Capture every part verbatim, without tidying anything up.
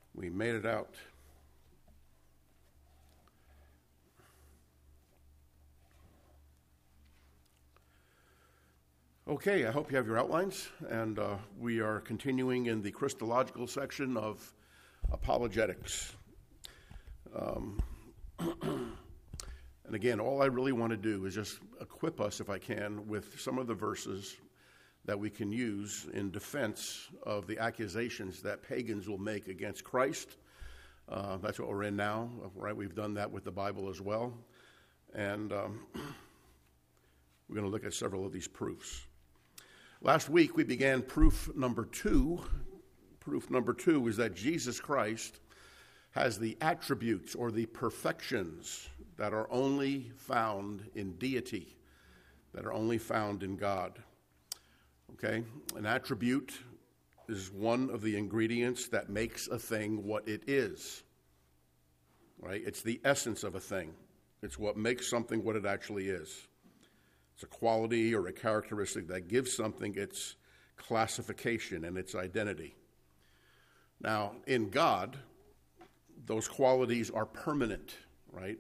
We made it out. Okay, I hope you have your outlines, and uh, we are continuing in the Christological section of apologetics. Um, and again, all I really want to do is just equip us, if I can, with some of the verses that we can use in defense of the accusations that pagans will make against Christ. Uh, that's what we're in now, right? We've done that with the Bible as well. And um, we're going to look at several of these proofs. Last week, we began proof number two. Proof number two is that Jesus Christ has the attributes or the perfections that are only found in deity, that are only found in God. Okay? An attribute is one of the ingredients that makes a thing what it is. Right? It's the essence of a thing. It's what makes something what it actually is. It's a quality or a characteristic that gives something its classification and its identity. Now, in God, those qualities are permanent, right?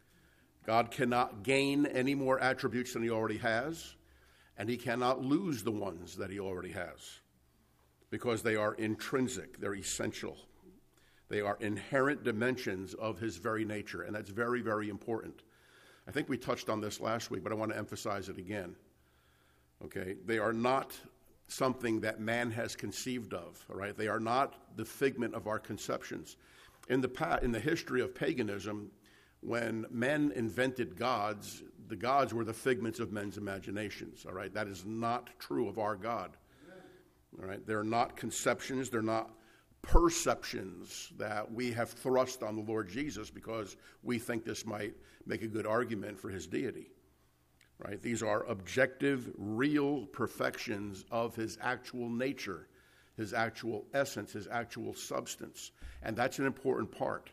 God cannot gain any more attributes than he already has, and he cannot lose the ones that he already has because they are intrinsic, they're essential. They are inherent dimensions of his very nature, and that's very, very important. I think we touched on this last week, but I want to emphasize it again. Okay, they are not something that man has conceived of, all right? They are not the figment of our conceptions. In the past, in the history of paganism, when men invented gods, the gods were the figments of men's imaginations, all right? That is not true of our God, all right? They're not conceptions, they're not perceptions that we have thrust on the Lord Jesus because we think this might make a good argument for his deity, right? These are objective, real perfections of his actual nature, his actual essence, his actual substance, and that's an important part.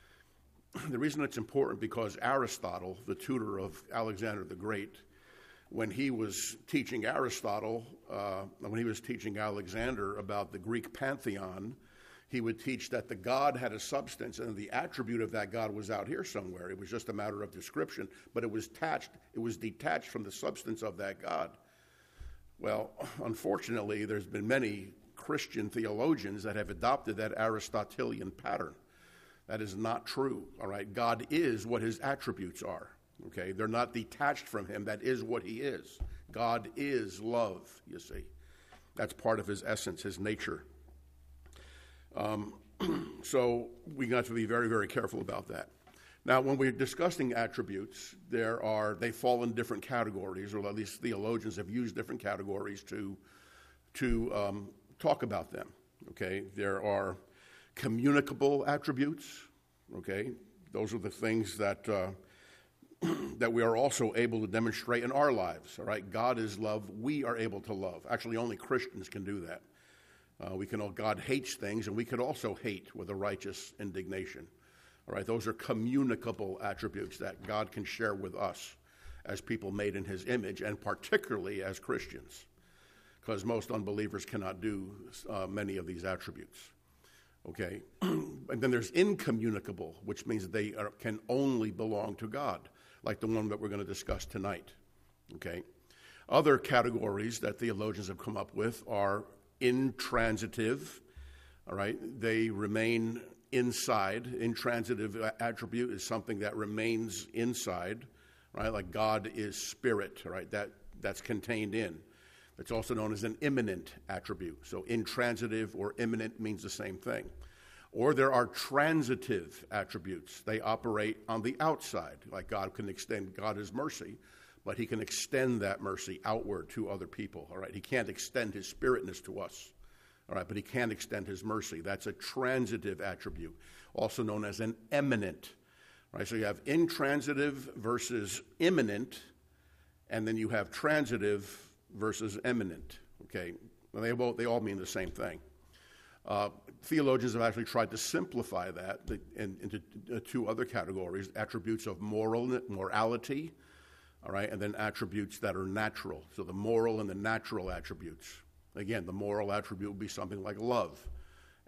The reason it's important because Aristotle, the tutor of Alexander the Great, when he was teaching Aristotle, uh, when he was teaching Alexander about the Greek pantheon, he would teach that the God had a substance and the attribute of that God was out here somewhere. It was just a matter of description, but it was attached, it was detached from the substance of that God. Well, unfortunately, there's been many Christian theologians that have adopted that Aristotelian pattern. That is not true, all right? God is what his attributes are, okay? They're not detached from him. That is what he is. God is love, you see. That's part of his essence, his nature. Um, so we got to be very, very careful about that. Now, when we're discussing attributes, there are they fall in different categories, or at least theologians have used different categories to to um, talk about them. Okay, there are communicable attributes. Okay, those are the things that uh, that we are also able to demonstrate in our lives. All right, God is love. We are able to love. Actually, only Christians can do that. Uh, we can. God hates things, and we could also hate with a righteous indignation. All right, those are communicable attributes that God can share with us as people made in his image, and particularly as Christians, because most unbelievers cannot do uh, many of these attributes. Okay, and then there's incommunicable, which means they are, can only belong to God, like the one that we're going to discuss tonight. Okay, other categories that theologians have come up with are intransitive, all right? They remain inside. Intransitive attribute is something that remains inside, right? Like God is spirit, right? That, that's contained in. It's also known as an immanent attribute. So intransitive or immanent means the same thing. Or there are transitive attributes. They operate on the outside, like God can extend, God is mercy, but he can extend that mercy outward to other people, all right? He can't extend his spiritness to us, all right, but he can extend his mercy. That's a transitive attribute, also known as an immanent, right? So you have intransitive versus immanent, and then you have transitive versus immanent, okay? And they, both, they all mean the same thing. Uh, theologians have actually tried to simplify that in, into two other categories, attributes of moral morality, all right, and then attributes that are natural. So the moral and the natural attributes. Again, the moral attribute would be something like love,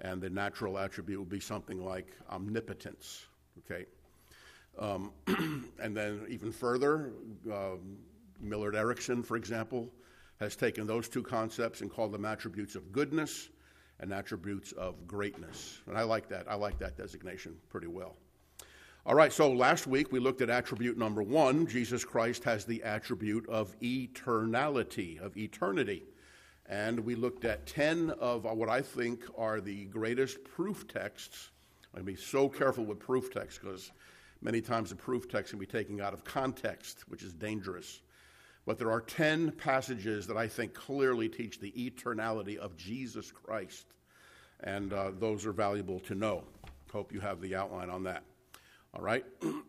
And the natural attribute would be something like omnipotence, okay? Um, and then even further, um, Millard Erickson, for example, has taken those two concepts and called them attributes of goodness and attributes of greatness. And I like that. I like that designation pretty well. All right, so last week we looked at attribute number one. Jesus Christ has the attribute of eternality, of eternity. And we looked at ten of what I think are the greatest proof texts. I'd be so careful with proof texts because many times the proof text can be taken out of context, which is dangerous. But there are ten passages that I think clearly teach the eternality of Jesus Christ. And uh, those are valuable to know. Hope you have the outline on that. All right?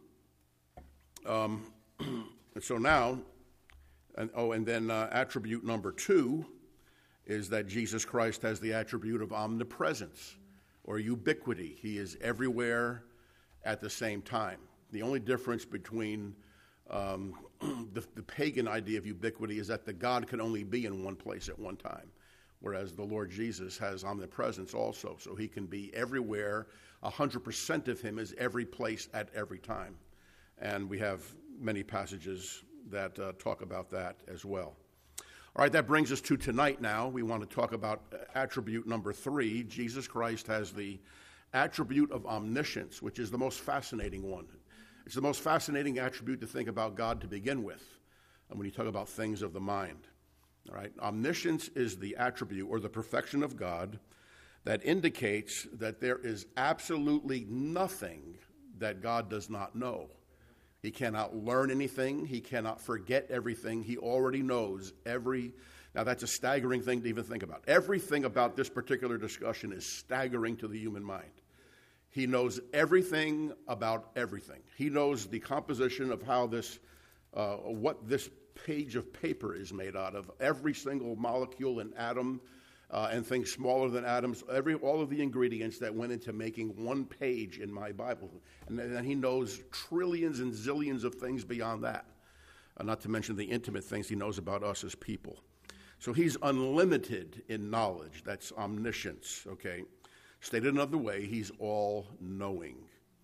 um, and so now, and, oh, and then uh, attribute number two is that Jesus Christ has the attribute of omnipresence or ubiquity. He is everywhere at the same time. The only difference between um, the, the pagan idea of ubiquity is that the God can only be in one place at one time, whereas the Lord Jesus has omnipresence also, so he can be everywhere. one hundred percent of him is every place at every time. And we have many passages that uh, talk about that as well. All right, that brings us to tonight now. We want to talk about attribute number three. Jesus Christ has the attribute of omniscience, which is the most fascinating one. It's the most fascinating attribute to think about God to begin with, and when you talk about things of the mind. All right, omniscience is the attribute or the perfection of God that indicates that there is absolutely nothing that God does not know. He cannot learn anything. He cannot forget everything. He already knows every. Now, that's a staggering thing to even think about. Everything about this particular discussion is staggering to the human mind. He knows everything about everything. He knows the composition of how this, uh, what this page of paper is made out of, every single molecule and atom, uh, and things smaller than atoms, every all of the ingredients that went into making one page in my Bible. And then he knows trillions and zillions of things beyond that, uh, not to mention the intimate things he knows about us as people. So he's unlimited in knowledge. That's omniscience, okay? Stated another way, he's all-knowing.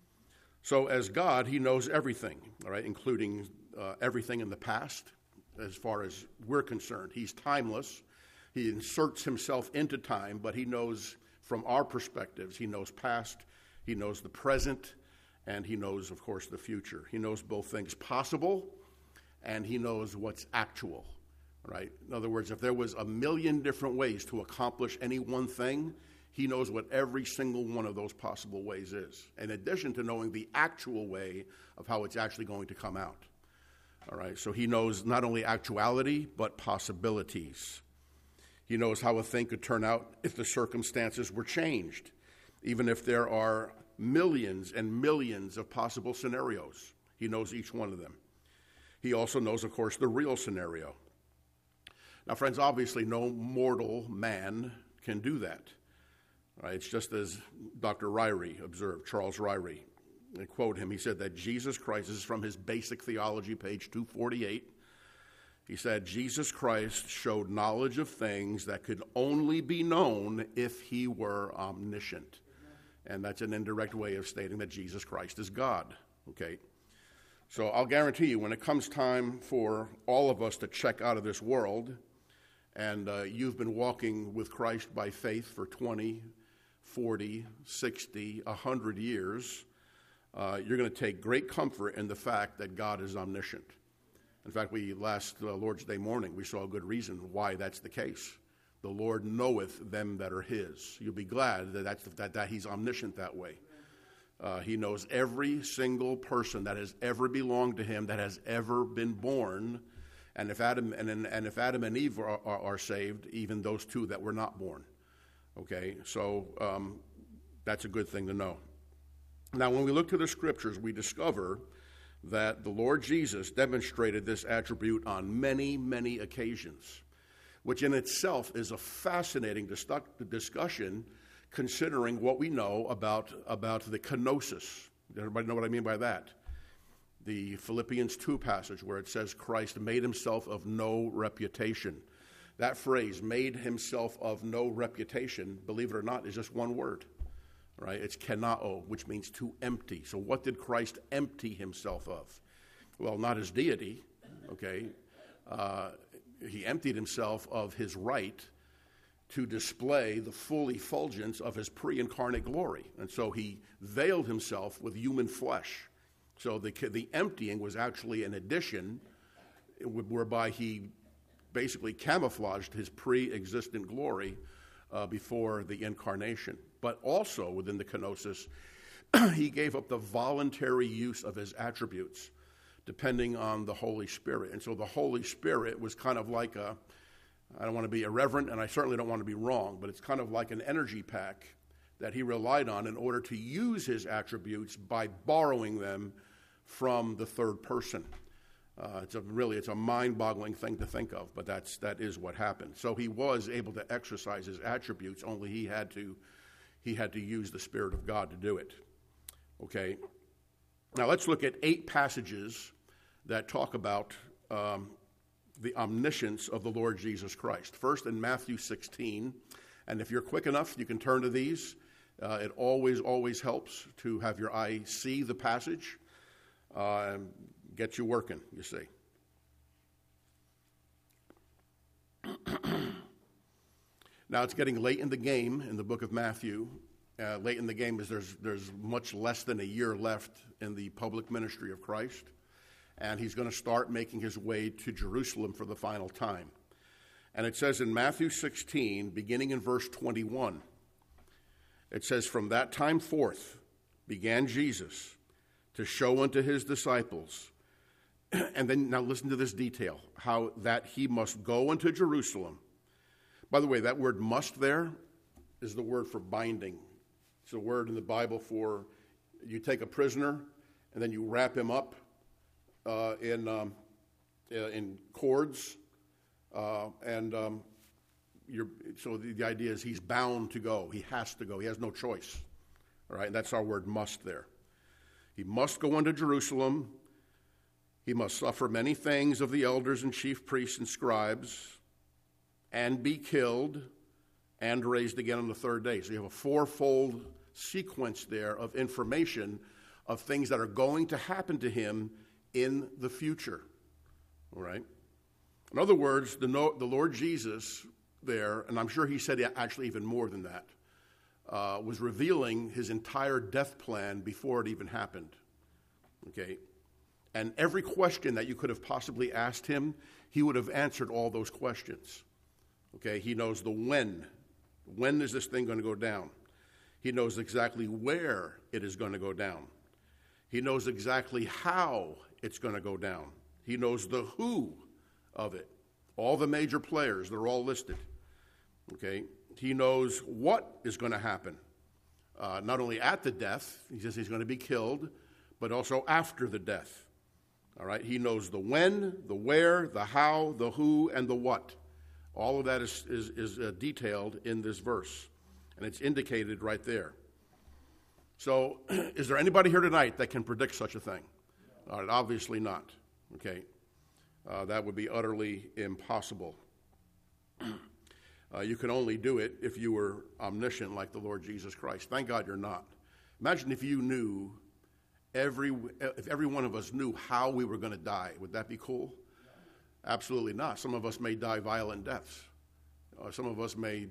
So as God, he knows everything, all right, including uh, everything in the past, as far as we're concerned. He's timeless. He inserts himself into time, but he knows from our perspectives, he knows past, he knows the present, and he knows, of course, the future. He knows both things possible, and he knows what's actual, right? In other words, if there was a million different ways to accomplish any one thing, he knows what every single one of those possible ways is, in addition to knowing the actual way of how it's actually going to come out. All right, so he knows not only actuality, but possibilities. He knows how a thing could turn out if the circumstances were changed, even if there are millions and millions of possible scenarios. He knows each one of them. He also knows, of course, the real scenario. Now, friends, obviously no mortal man can do that. Right, it's just as Doctor Ryrie observed, Charles Ryrie. I quote him, he said that Jesus Christ, this is from his Basic Theology, page two forty-eight. He said, Jesus Christ showed knowledge of things that could only be known if he were omniscient. And that's an indirect way of stating that Jesus Christ is God, okay? So I'll guarantee you, when it comes time for all of us to check out of this world, and uh, you've been walking with Christ by faith for twenty, forty, sixty, one hundred years, uh, you're going to take great comfort in the fact that God is omniscient. In fact, we last uh, Lord's Day morning, we saw a good reason why that's the case. The Lord knoweth them that are his. You'll be glad that, that's, that, that he's omniscient that way. Uh, he knows every single person that has ever belonged to him, that has ever been born. And if Adam and, and if Adam and Eve are, are, are saved, even those two that were not born. Okay, so um, that's a good thing to know. Now, when we look to the scriptures, we discover that the Lord Jesus demonstrated this attribute on many, many occasions, which in itself is a fascinating dis- discussion considering what we know about, about the kenosis. Does everybody know what I mean by that? The Philippians two passage where it says Christ made himself of no reputation. That phrase, made himself of no reputation, believe it or not, is just one word, right? It's kenao, which means to empty. So what did Christ empty himself of? Well, not his deity, okay? Uh, he emptied himself of his right to display the full effulgence of his pre-incarnate glory. And so he veiled himself with human flesh. So the, the emptying was actually an addition whereby he basically camouflaged his pre-existent glory uh, before the incarnation. But also within the kenosis, he gave up the voluntary use of his attributes, depending on the Holy Spirit. And so the Holy Spirit was kind of like a, I don't want to be irreverent, and I certainly don't want to be wrong, but it's kind of like an energy pack that he relied on in order to use his attributes by borrowing them from the third person. Uh, it's a really, it's a mind-boggling thing to think of, but that's, that is what happened. So he was able to exercise his attributes, only he had to, he had to use the Spirit of God to do it. Okay? Now let's look at eight passages that talk about um, the omniscience of the Lord Jesus Christ. First in Matthew sixteen, and if you're quick enough, you can turn to these. Uh, it always, always helps to have your eye see the passage uh, and get you working, you see. Now it's getting late in the game in the book of Matthew. Uh, late in the game is there's there's much less than a year left in the public ministry of Christ, and he's going to start making his way to Jerusalem for the final time. And it says in Matthew sixteen, beginning in verse twenty-one, it says, "From that time forth began Jesus to show unto his disciples," and then now listen to this detail, how that he must go unto Jerusalem. By the way, that word must there is the word for binding. It's a word in the Bible for you take a prisoner and then you wrap him up uh, in um, in cords, uh, and um, you're, so the, the idea is he's bound to go. He has to go. He has no choice. All right, that's our word must there. He must go unto Jerusalem. He must suffer many things of the elders and chief priests and scribes, and be killed, and raised again on the third day. So you have a fourfold sequence there of information of things that are going to happen to him in the future. All right? In other words, the, no, the Lord Jesus there, and I'm sure he said actually even more than that, uh, was revealing his entire death plan before it even happened. Okay? And every question that you could have possibly asked him, he would have answered all those questions. Okay? He knows the when. When is this thing going to go down? He knows exactly where it is going to go down. He knows exactly how it's going to go down. He knows the who of it. All the major players, they're all listed. Okay? He knows what is going to happen. Uh, not only at the death, he says he's going to be killed, but also after the death. All right? He knows the when, the where, the how, the who, and the what. All of that is, is, is uh, detailed in this verse, and it's indicated right there. So, is there anybody here tonight that can predict such a thing? All right, obviously not. Okay, uh, that would be utterly impossible. Uh, you can only do it if you were omniscient like the Lord Jesus Christ. Thank God you're not. Imagine if you knew, every if every one of us knew how we were going to die. Would that be cool? Absolutely not. Some of us may die violent deaths. Uh, some of us may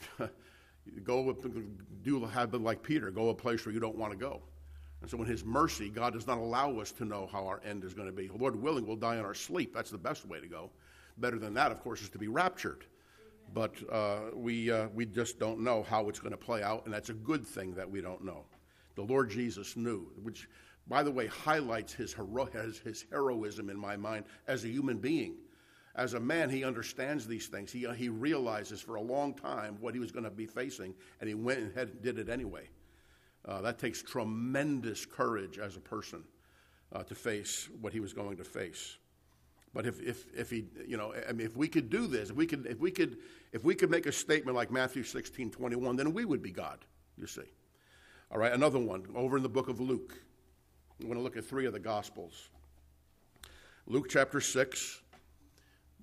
go do have like Peter, go a place where you don't want to go. And so in his mercy, God does not allow us to know how our end is going to be. Lord willing, we'll die in our sleep. That's the best way to go. Better than that, of course, is to be raptured. But uh, we uh, we just don't know how it's going to play out, and that's a good thing that we don't know. The Lord Jesus knew, which, by the way, highlights his, hero- his, his heroism in my mind as a human being. As a man, he understands these things. He, he realizes for a long time what he was going to be facing, and he went and had, did it anyway. Uh, that takes tremendous courage as a person uh, to face what he was going to face. But if, if, if he, you know, I mean, if we could do this, if we could, if we could, if we could make a statement like Matthew sixteen twenty-one, then we would be God. You see. All right, another one over in the book of Luke. I'm going to look at three of the Gospels. Luke chapter six.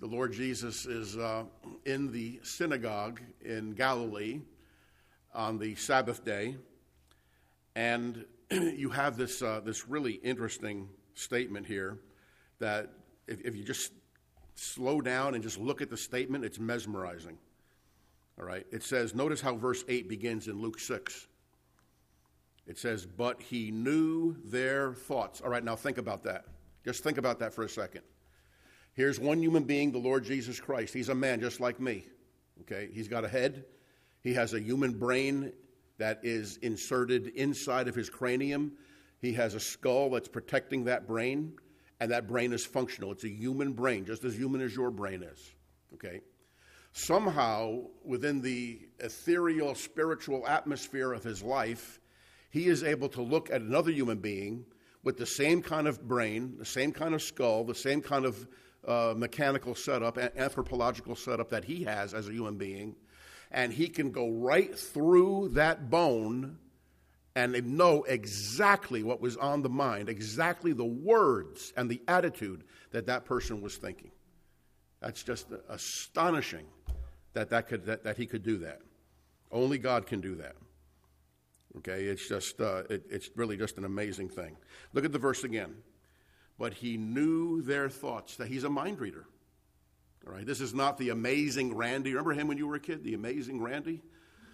the Lord Jesus is uh, in the synagogue in Galilee on the Sabbath day, and you have this uh, this really interesting statement here that if, if you just slow down and just look at the statement, it's mesmerizing. All right, it says, notice how verse eight begins in Luke six. It says, but he knew their thoughts. All right, now think about that. Just think about that for a second. Here's one human being, the Lord Jesus Christ. He's a man just like me. Okay, he's got a head. He has a human brain that is inserted inside of his cranium. He has a skull that's protecting that brain, and that brain is functional. It's a human brain, just as human as your brain is. Okay? Somehow, within the ethereal, spiritual atmosphere of his life, he is able to look at another human being with the same kind of brain, the same kind of skull, the same kind of uh, mechanical setup, anthropological setup that he has as a human being, and he can go right through that bone and know exactly what was on the mind, exactly the words and the attitude that that person was thinking. That's just astonishing that that could that, that he could do that. Only God can do that. Okay, it's just uh, it, it's really just an amazing thing. Look at the verse again. But he knew their thoughts. That he's a mind reader. All right, this is not the amazing Randy. Remember him when you were a kid, the amazing Randy?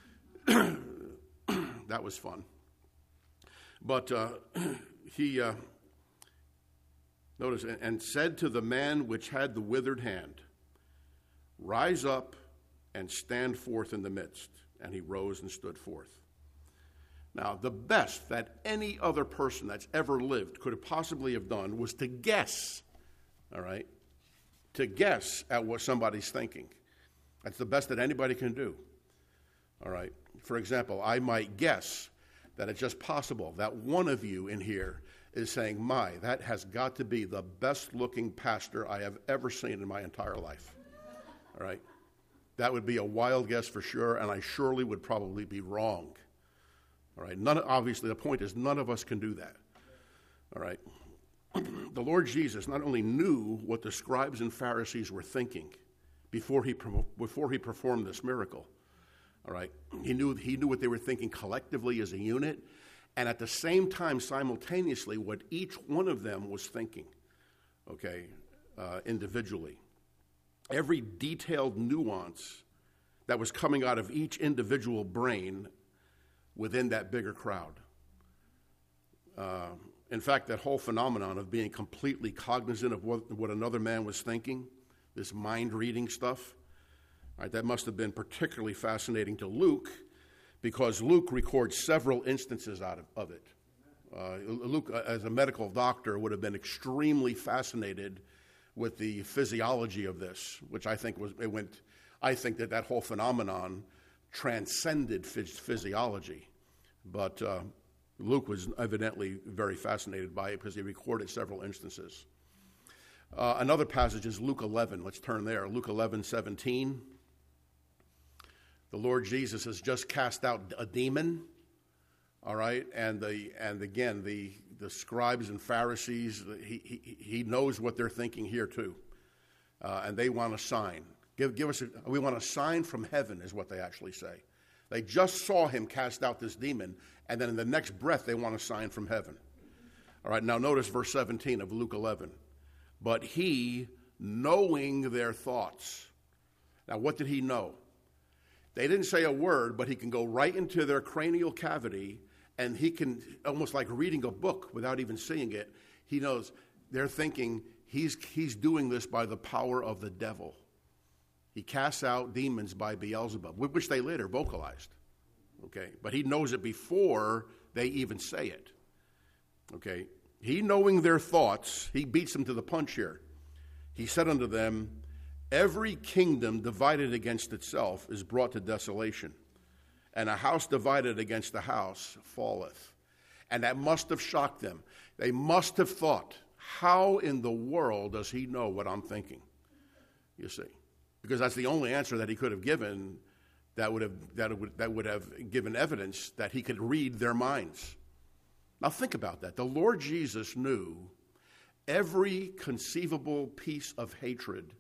That was fun. But uh, he, uh, notice, and said to the man which had the withered hand, rise up and stand forth in the midst. And he rose and stood forth. Now, the best that any other person that's ever lived could have possibly have done was to guess, all right? To guess at what somebody's thinking. That's the best that anybody can do. All right. For example, I might guess that it's just possible that one of you in here is saying, my, that has got to be the best looking pastor I have ever seen in my entire life. All right. That would be a wild guess for sure, and I surely would probably be wrong. All right. None, obviously, the point is none of us can do that. All right. The Lord Jesus not only knew what the scribes and Pharisees were thinking before he before he performed this miracle. All right, he knew he knew what they were thinking collectively as a unit, and at the same time, simultaneously, what each one of them was thinking. Okay, uh, individually, every detailed nuance that was coming out of each individual brain within that bigger crowd. Uh, In fact, that whole phenomenon of being completely cognizant of what, what another man was thinking, this mind-reading stuff, right, that must have been particularly fascinating to Luke, because Luke records several instances out of, of it. Uh, Luke, as a medical doctor, would have been extremely fascinated with the physiology of this, which I think was it went. I think that that whole phenomenon transcended phys- physiology, but. Uh, Luke was evidently very fascinated by it because he recorded several instances. Uh, another passage is Luke eleven. Let's turn there. Luke eleven seventeen. The Lord Jesus has just cast out a demon. All right, and the and again the the scribes and Pharisees. He he, he knows what they're thinking here too, uh, and they want a sign. Give give us. A, we want a sign from heaven, is what they actually say. They just saw him cast out this demon, and then in the next breath, they want a sign from heaven. All right, now notice verse seventeen of Luke eleven. But he, knowing their thoughts. Now, what did he know? They didn't say a word, but he can go right into their cranial cavity, and he can, almost like reading a book without even seeing it, he knows they're thinking he's, he's doing this by the power of the devil. He casts out demons by Beelzebub, which they later vocalized. Okay, but he knows it before they even say it. Okay, he knowing their thoughts, he beats them to the punch here. He said unto them, every kingdom divided against itself is brought to desolation, and a house divided against a house falleth. And that must have shocked them. They must have thought, how in the world does he know what I'm thinking? You see. Because that's the only answer that he could have given that would have that would that would have given evidence that he could read their minds. Now think about that. The Lord Jesus knew every conceivable piece of hatred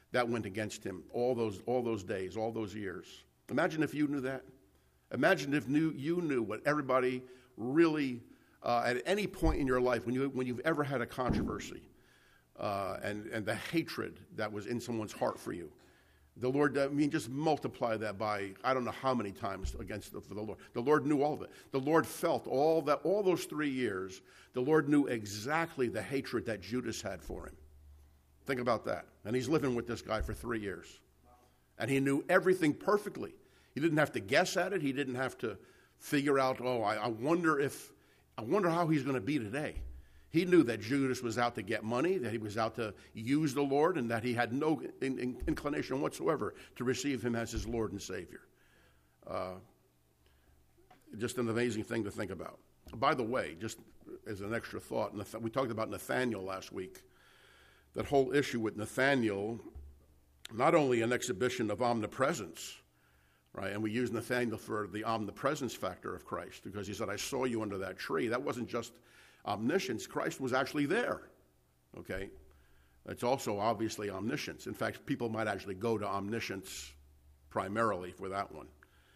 that went against him all those all those days, all those years. Imagine if you knew that. Imagine if knew, you knew what everybody really, uh, at any point in your life, when, you, when you've ever had a controversy, uh, and, and the hatred that was in someone's heart for you. The Lord, I mean, just multiply that by, I don't know how many times against the, for the Lord. The Lord knew all of it. The Lord felt all that, all those three years, the Lord knew exactly the hatred that Judas had for him. Think about that. And he's living with this guy for three years. And he knew everything perfectly. He didn't have to guess at it. He didn't have to figure out, oh, I, I wonder if, I wonder how he's going to be today. He knew that Judas was out to get money, that he was out to use the Lord, and that he had no in, in, inclination whatsoever to receive him as his Lord and Savior. Uh, just an amazing thing to think about. By the way, just as an extra thought, we talked about Nathanael last week. That whole issue with Nathanael, not only an exhibition of omnipresence, right? And we use Nathanael for the omnipresence factor of Christ, because he said, I saw you under that tree. That wasn't just omniscience. Christ was actually there, okay? It's also obviously omniscience. In fact, people might actually go to omniscience primarily for that one.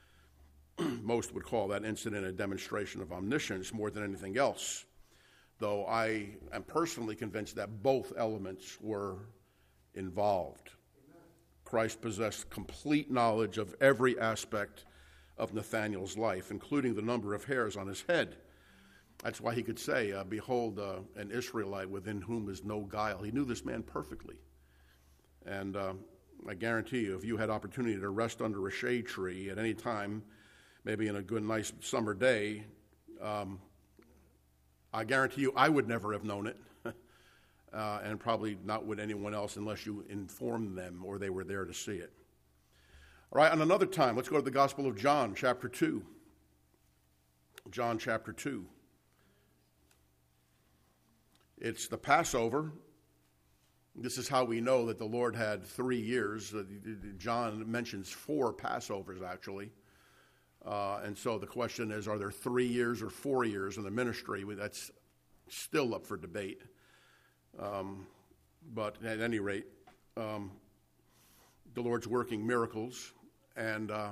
Most would call that incident a demonstration of omniscience more than anything else, though I am personally convinced that both elements were involved. Amen. Christ possessed complete knowledge of every aspect of Nathanael's life, including the number of hairs on his head. That's why he could say, uh, behold, uh, an Israelite within whom is no guile. He knew this man perfectly. And uh, I guarantee you, if you had opportunity to rest under a shade tree at any time, maybe in a good, nice summer day, um, I guarantee you I would never have known it, uh, and probably not would anyone else unless you informed them or they were there to see it. All right, on another time, let's go to the Gospel of John, chapter two. John chapter two. It's the Passover. This is how we know that the Lord had three years. John mentions four Passovers, actually. Uh, and so the question is, are there three years or four years in the ministry? That's still up for debate. Um, but at any rate, um, the Lord's working miracles. And uh,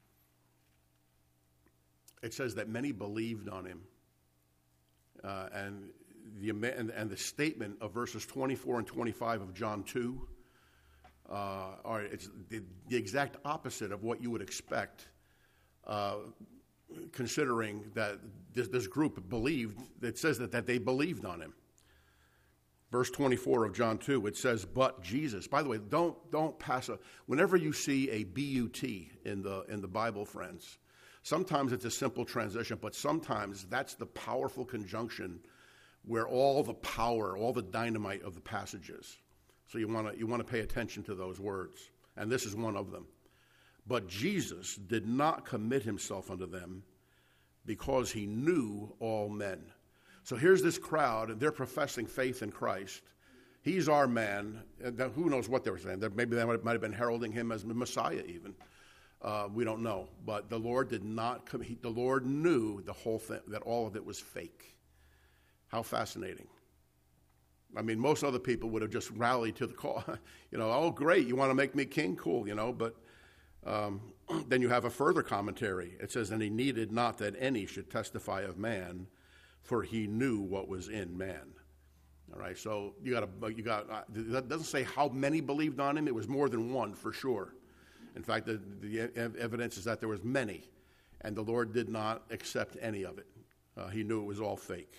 it says that many believed on him. Uh, and The, and, and the statement of verses twenty-four and twenty-five of John two uh, are it's the, the exact opposite of what you would expect, uh, considering that this, this group believed. It says that, that they believed on him. Verse twenty-four of John two, it says, "But Jesus." By the way, don't don't pass a. Whenever you see a B U T in the in the Bible, friends, sometimes it's a simple transition, but sometimes that's the powerful conjunction where all the power, all the dynamite of the passage is. So you want to you want to pay attention to those words, and this is one of them. But Jesus did not commit himself unto them, because he knew all men. So here's this crowd, and they're professing faith in Christ. He's our man. And who knows what they were saying? Maybe they might have been heralding him as the Messiah even. Uh, we don't know. But the Lord did not come. He, the Lord knew the whole thing, that all of it was fake. How fascinating. I mean, most other people would have just rallied to the call. You know, oh, great, you want to make me king? Cool, you know. But um, then you have a further commentary. It says, and he needed not that any should testify of man, for he knew what was in man. All right, so you got to, you got, uh, that doesn't say how many believed on him. It was more than one, for sure. In fact, the, the evidence is that there was many, and the Lord did not accept any of it. Uh, he knew it was all fake.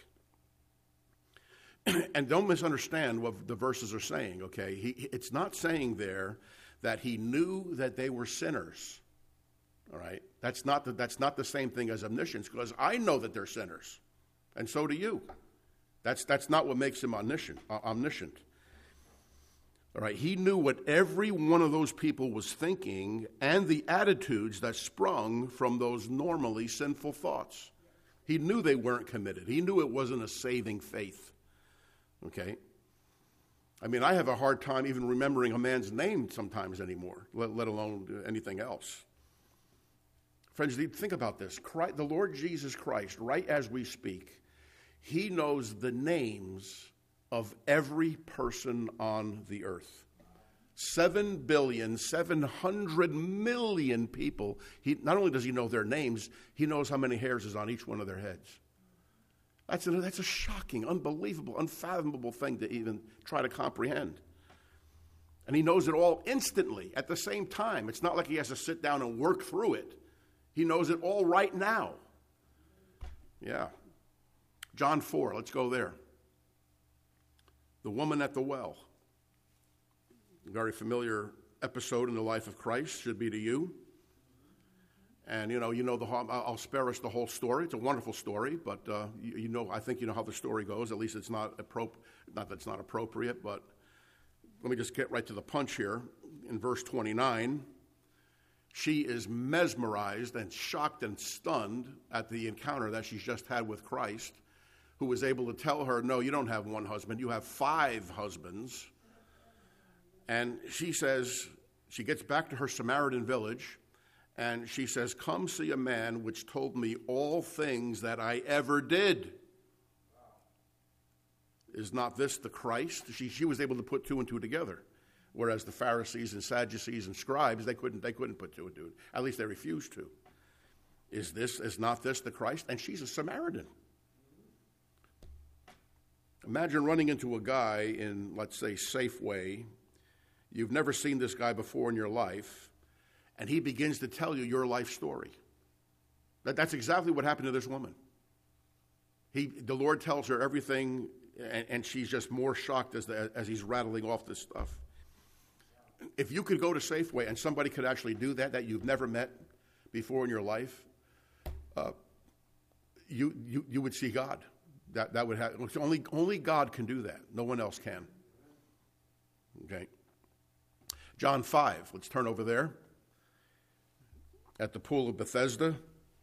And don't misunderstand what the verses are saying, okay? He, it's not saying there that he knew that they were sinners, all right? That's not the, that's not the same thing as omniscience, because I know that they're sinners, and so do you. That's, that's not what makes him omniscient, uh, omniscient. All right, he knew what every one of those people was thinking and the attitudes that sprung from those normally sinful thoughts. He knew they weren't committed. He knew it wasn't a saving faith. Okay? I mean, I have a hard time even remembering a man's name sometimes anymore, let, let alone anything else. Friends, think about this. Christ, the Lord Jesus Christ, right as we speak, he knows the names of every person on the earth. Seven billion, seven hundred million people. He, not only does he know their names, he knows how many hairs is on each one of their heads. That's a, that's a shocking, unbelievable, unfathomable thing to even try to comprehend. And he knows it all instantly at the same time. It's not like he has to sit down and work through it. He knows it all right now. Yeah. John four, let's go there. The woman at the well. A very familiar episode in the life of Christ, should be to you. And, you know, you know the I'll spare us the whole story. It's a wonderful story, but uh, you, you know, I think you know how the story goes. At least it's not appro- not that it's not appropriate, but let me just get right to the punch here. In verse twenty-nine, she is mesmerized and shocked and stunned at the encounter that she's just had with Christ, who was able to tell her, no, you don't have one husband, you have five husbands. And she says, she gets back to her Samaritan village, and she says, come see a man which told me all things that I ever did. Is not this the Christ? She, she was able to put two and two together, whereas the Pharisees and Sadducees and scribes, they couldn't, they couldn't put two and two. At least they refused to. Is this, is not this the Christ? And she's a Samaritan. Imagine running into a guy in, let's say, Safeway. You've never seen this guy before in your life, and he begins to tell you your life story. That, that's exactly what happened to this woman. He, the Lord tells her everything, and, and she's just more shocked as, the, as he's rattling off this stuff. If you could go to Safeway and somebody could actually do that, that you've never met before in your life, uh, you, you you would see God. That that would have only only God can do that. No one else can. Okay. John five. Let's turn over there. At the pool of Bethesda.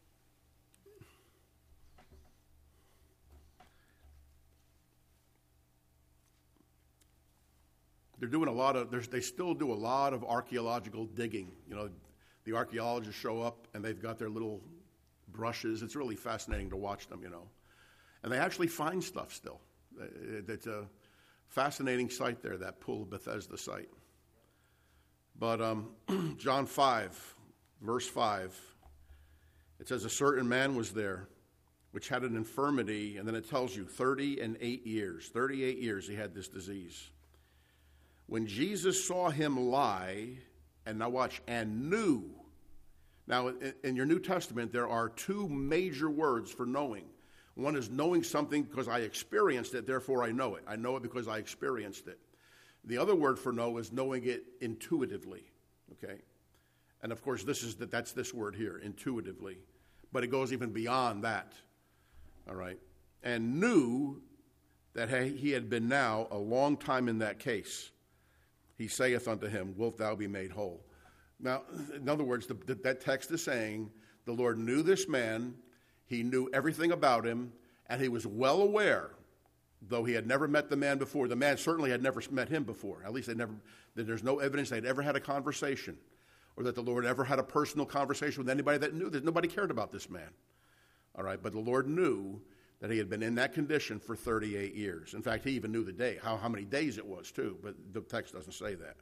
They're doing a lot of, they still do a lot of archaeological digging. You know, the archaeologists show up and they've got their little brushes. It's really fascinating to watch them, you know. And they actually find stuff still. It's a fascinating site there, that pool of Bethesda site. But um, John five, verse five, it says, a certain man was there which had an infirmity, and then it tells you thirty and eight years. thirty-eight years he had this disease. When Jesus saw him lie, and now watch, and knew. Now, in, in your New Testament, there are two major words for knowing. One is knowing something because I experienced it, therefore I know it. I know it because I experienced it. The other word for know is knowing it intuitively, okay? And of course, this is the, that's this word here, intuitively. But it goes even beyond that, all right? And knew that he had been now a long time in that case. He saith unto him, wilt thou be made whole? Now, in other words, the, the, that text is saying the Lord knew this man, he knew everything about him, and he was well aware, though he had never met the man before. The man certainly had never met him before. At least they never, there's no evidence they'd ever had a conversation, or that the Lord ever had a personal conversation with anybody that knew that. Nobody cared about this man. All right, but the Lord knew that he had been in that condition for thirty-eight years. In fact, he even knew the day, how, how many days it was too, but the text doesn't say that.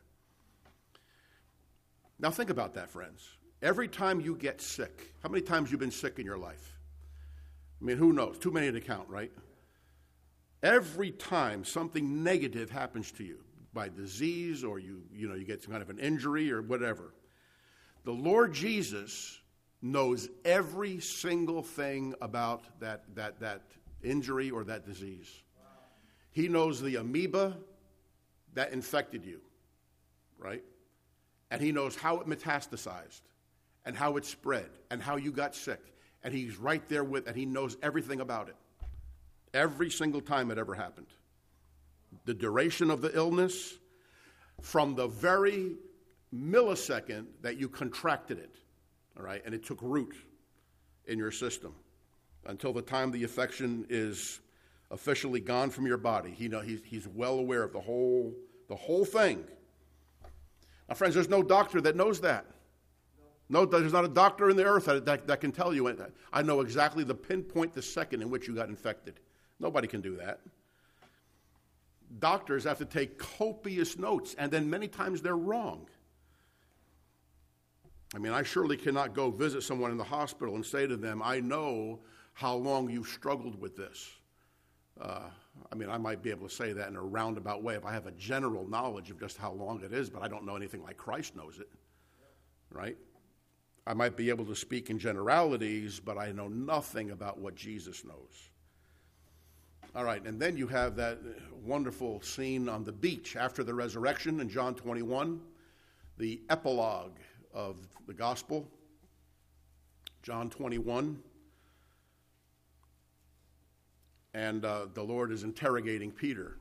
Now think about that, friends. Every time you get sick, how many times you've been sick in your life? I mean, who knows? Too many to count, right? Every time something negative happens to you by disease, or you, you know, you get some kind of an injury or whatever, the Lord Jesus knows every single thing about that, that, that injury or that disease. Wow. He knows the amoeba that infected you, right? And he knows how it metastasized and how it spread and how you got sick. And he's right there with, and he knows everything about it. Every single time it ever happened. The duration of the illness, from the very millisecond that you contracted it, all right, and it took root in your system until the time the infection is officially gone from your body. He know, he's, he's well aware of the whole, the whole thing. Now, friends, there's no doctor that knows that. No, there's not a doctor in the earth that, that, that can tell you that. I know exactly the pinpoint, the second in which you got infected. Nobody can do that. doctors have to take copious notes, and then many times they're wrong. I mean, I surely cannot go visit someone in the hospital and say to them, I know how long you've struggled with this. Uh, I mean, I might be able to say that in a roundabout way if I have a general knowledge of just how long it is, but I don't know anything like Christ knows it, right? I might be able to speak in generalities, but I know nothing about what Jesus knows. All right, and then you have that wonderful scene on the beach after the resurrection in John twenty-one, the epilogue of the gospel, John twenty-one. And uh, the Lord is interrogating Peter.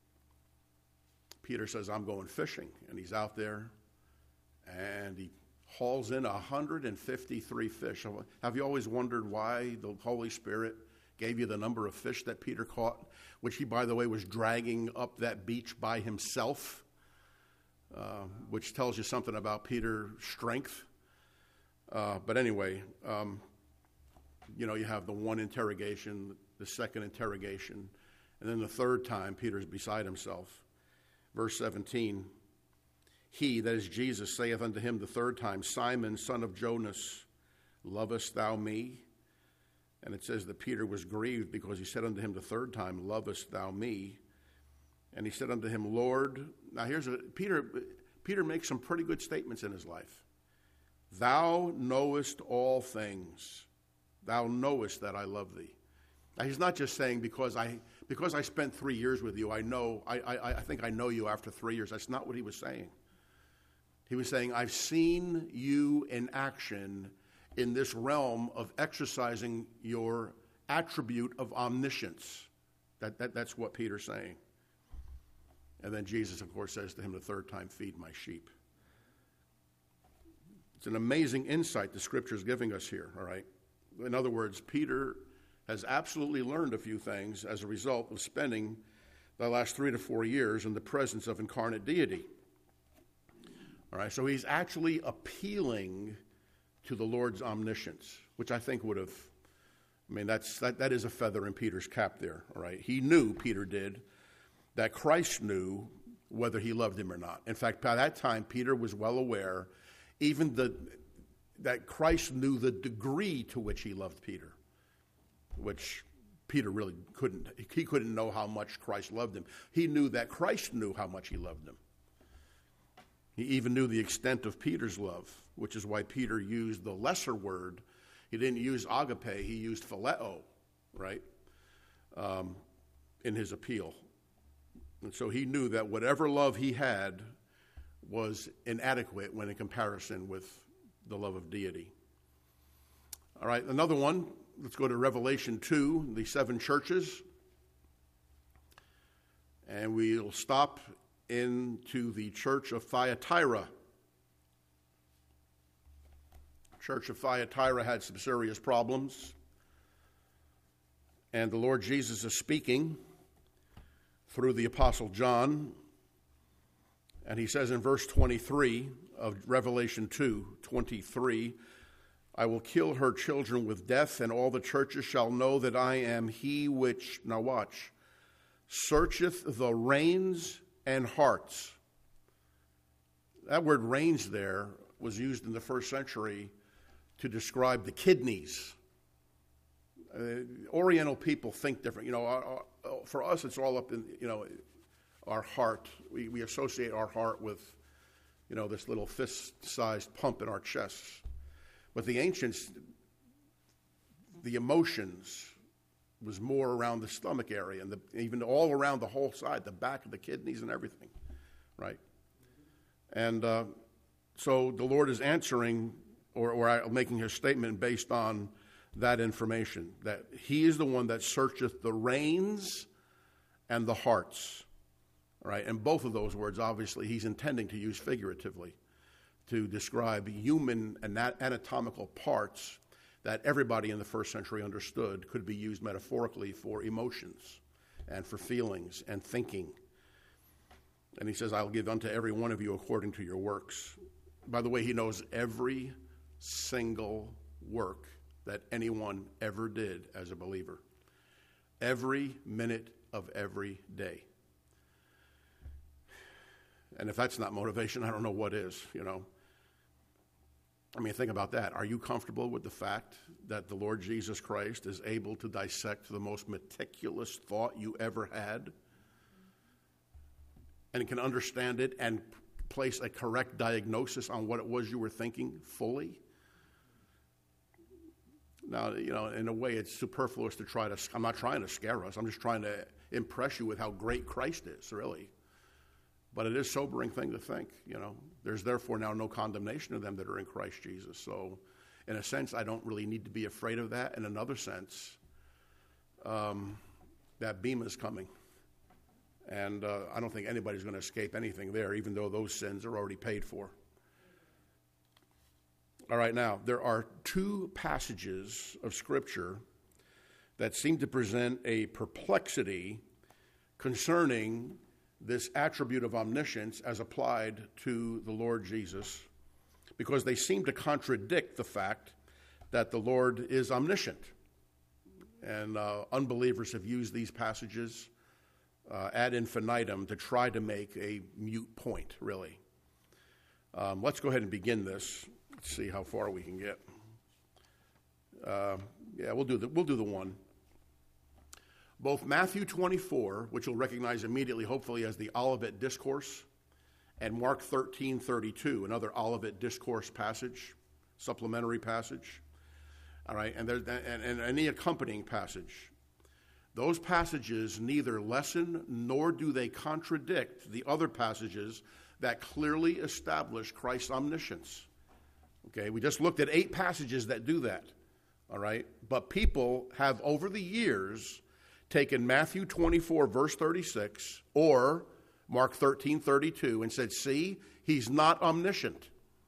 Peter says, I'm going fishing. And he's out there, and he hauls in one hundred fifty-three fish. Have you always wondered why the Holy Spirit gave you the number of fish that Peter caught, which he, by the way, was dragging up that beach by himself, uh, which tells you something about Peter's strength. Uh, but anyway, um, you know, you have the one interrogation, the second interrogation, and then the third time Peter's beside himself. Verse seventeen, he, that is Jesus, saith unto him the third time, Simon, son of Jonas, lovest thou me? And it says that Peter was grieved because he said unto him the third time, lovest thou me? And he said unto him, Lord, now here's a, Peter, Peter makes some pretty good statements in his life. Thou knowest all things. Thou knowest that I love thee. Now, he's not just saying because I because I spent three years with you, I know, I, I, I think I know you after three years. That's not what he was saying. He was saying, I've seen you in action in this realm of exercising your attribute of omniscience. That, that, that's what Peter's saying. And then Jesus, of course, says to him the third time, feed my sheep. It's an amazing insight the Scripture is giving us here, all right? In other words, Peter has absolutely learned a few things as a result of spending the last three to four years in the presence of incarnate deity. All right, so he's actually appealing to the Lord's omniscience, which I think would have, I mean, that's that, that is a feather in Peter's cap there, all right? He knew, Peter did, that Christ knew whether he loved him or not. In fact, by that time, Peter was well aware even the that Christ knew the degree to which he loved Peter, which Peter really couldn't. He couldn't know how much Christ loved him. He knew that Christ knew how much he loved him. He even knew the extent of Peter's love, which is why Peter used the lesser word. He didn't use agape, he used phileo, right, um, in his appeal. And so he knew that whatever love he had was inadequate when in comparison with the love of deity. All right, another one. Let's go to Revelation two, the seven churches. And we'll stop into the church of Thyatira. Church of Thyatira had some serious problems. And the Lord Jesus is speaking through the Apostle John. And he says in verse twenty-three of Revelation two, twenty-three, I will kill her children with death, and all the churches shall know that I am he which, now watch, searcheth the reins and hearts. That word reins there was used in the first century to describe the kidneys. Uh, Oriental people think different. You know, our, our, for us it's all up in, you know, our heart. We, we associate our heart with, you know, this little fist-sized pump in our chests. But the ancients, the emotions was more around the stomach area and the, even all around the whole side, the back of the kidneys and everything, right? And uh, so the Lord is answering or, or making his statement based on that information, that he is the one that searcheth the reins and the hearts, right? And both of those words, obviously, he's intending to use figuratively to describe human anatomical parts that everybody in the first century understood could be used metaphorically for emotions and for feelings and thinking. And he says, I'll give unto every one of you according to your works. By the way, he knows every single work that anyone ever did as a believer. Every minute of every day. And if that's not motivation, I don't know what is, you know. I mean, think about that. Are you comfortable with the fact that the Lord Jesus Christ is able to dissect the most meticulous thought you ever had and can understand it and place a correct diagnosis on what it was you were thinking fully? Now, you know, in a way, it's superfluous to try to, I'm not trying to scare us. I'm just trying to impress you with how great Christ is, really. But it is a sobering thing to think, you know. There's therefore now no condemnation of them that are in Christ Jesus. So, in a sense, I don't really need to be afraid of that. In another sense, um, that beam is coming. And uh, I don't think anybody's going to escape anything there, even though those sins are already paid for. All right, now, there are two passages of Scripture that seem to present a perplexity concerning this attribute of omniscience as applied to the Lord Jesus, because they seem to contradict the fact that the Lord is omniscient. And uh, unbelievers have used these passages uh, ad infinitum to try to make a mute point, really. Um, let's go ahead and begin this. Let's see how far we can get. Uh, yeah, we'll do the we'll do the one. Both Matthew twenty-four, which you'll recognize immediately, hopefully, as the Olivet Discourse, and Mark thirteen thirty-two, another Olivet Discourse passage, supplementary passage. All right, and, there, and, and any accompanying passage. Those passages neither lessen nor do they contradict the other passages that clearly establish Christ's omniscience. Okay, we just looked at eight passages that do that. All right, but people have over the years taken Matthew twenty-four, verse thirty-six, or Mark thirteen thirty-two, and said, see, he's not omniscient.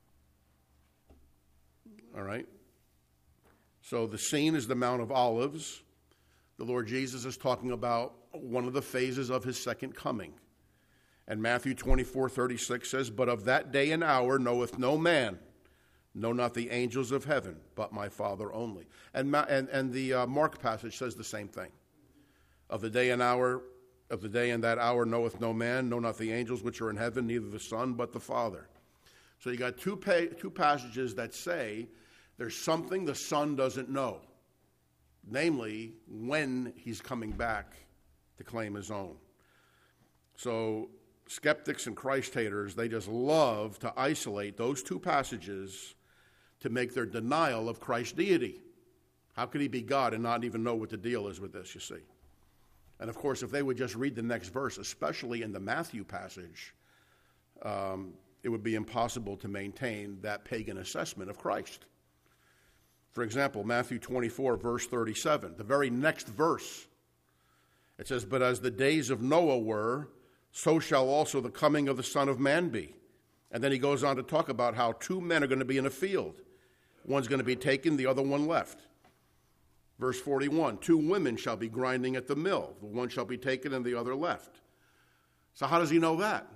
All right? So the scene is the Mount of Olives. The Lord Jesus is talking about one of the phases of his second coming. And Matthew twenty-four thirty-six says, but of that day and hour knoweth no man, no, not the angels of heaven, but my Father only. And, Ma- and, and the uh, Mark passage says the same thing. Of the day and hour, of the day and that hour knoweth no man, no, not the angels which are in heaven, neither the Son, but the Father. So you got two, pa- two passages that say there's something the Son doesn't know, namely when he's coming back to claim his own. So skeptics and Christ haters, they just love to isolate those two passages to make their denial of Christ's deity. How could he be God and not even know what the deal is with this, you see? And of course, if they would just read the next verse, especially in the Matthew passage, um, it would be impossible to maintain that pagan assessment of Christ. For example, Matthew twenty-four, verse thirty-seven, the very next verse, it says, but as the days of Noah were, so shall also the coming of the Son of Man be. And then he goes on to talk about how two men are going to be in a field. One's going to be taken, the other one left. Verse forty-one, two women shall be grinding at the mill. The one shall be taken and the other left. So how does he know that?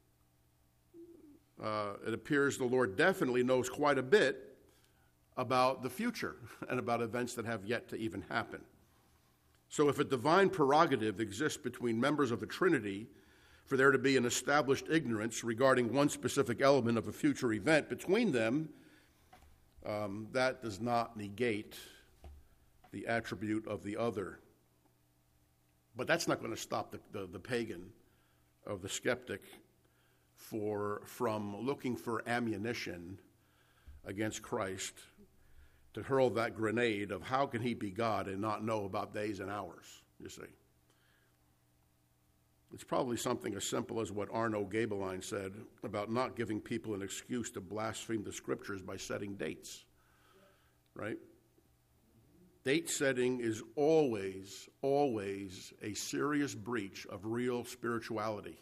Uh, it appears the Lord definitely knows quite a bit about the future and about events that have yet to even happen. So if a divine prerogative exists between members of the Trinity for there to be an established ignorance regarding one specific element of a future event between them, um, that does not negate the attribute of the other. But that's not going to stop the, the, the pagan or the skeptic for, from looking for ammunition against Christ to hurl that grenade of how can he be God and not know about days and hours, you see. It's probably something as simple as what Arno Gabeline said about not giving people an excuse to blaspheme the Scriptures by setting dates, right? Date setting is always, always a serious breach of real spirituality.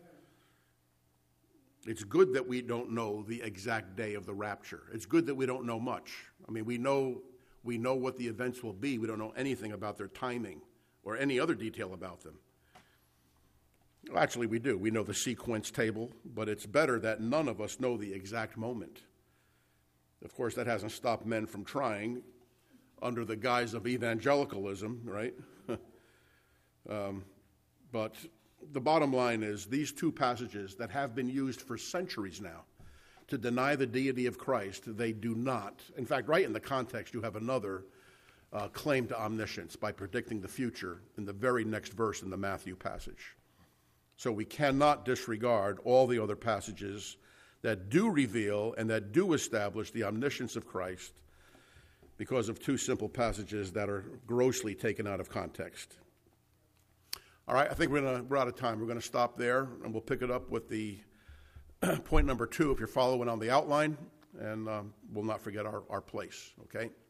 It's good that we don't know the exact day of the rapture. It's good that we don't know much. I mean, we know we know what the events will be. We don't know anything about their timing or any other detail about them. Well, actually, we do. We know the sequence table, but it's better that none of us know the exact moment. Of course, that hasn't stopped men from trying under the guise of evangelicalism, right? um, but the bottom line is these two passages that have been used for centuries now to deny the deity of Christ, they do not. In fact, right in the context, you have another uh, claim to omniscience by predicting the future in the very next verse in the Matthew passage. So we cannot disregard all the other passages that do reveal and that do establish the omniscience of Christ because of two simple passages that are grossly taken out of context. All right, I think we're, gonna, we're out of time. We're going to stop there, and we'll pick it up with the point number two if you're following on the outline, and um, we'll not forget our, our place, okay?